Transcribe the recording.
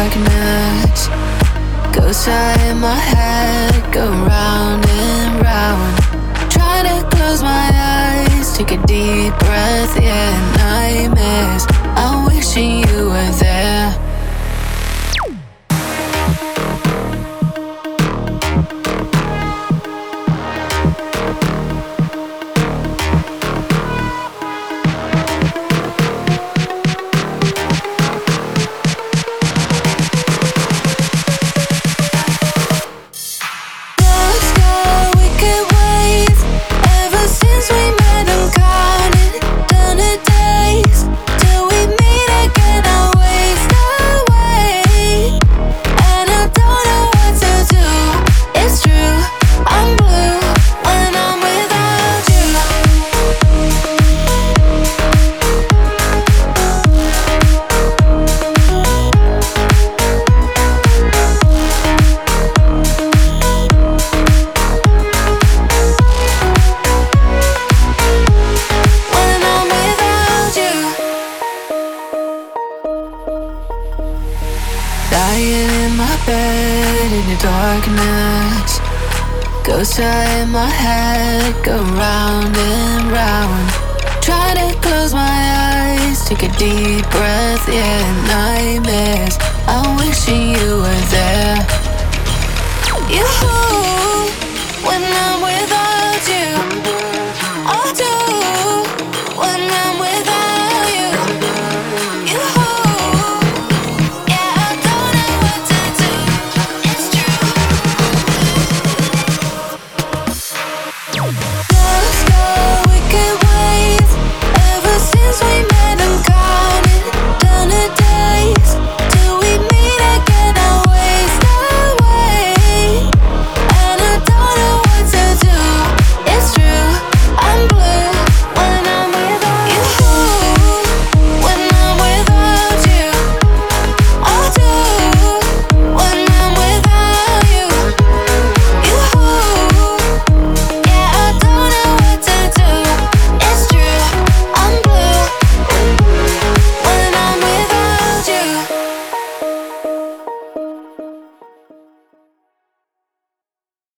darkness. Ghosts are in my head, go round and round. Try to close my eyes, take a deep breath, yeah, nightmares. I'm wishing you were there. Lying in my bed in the darkness. Ghosts are in my head, go round and round. Try to close my eyes, take a deep breath, yeah, nightmares. I'm wishing you were there.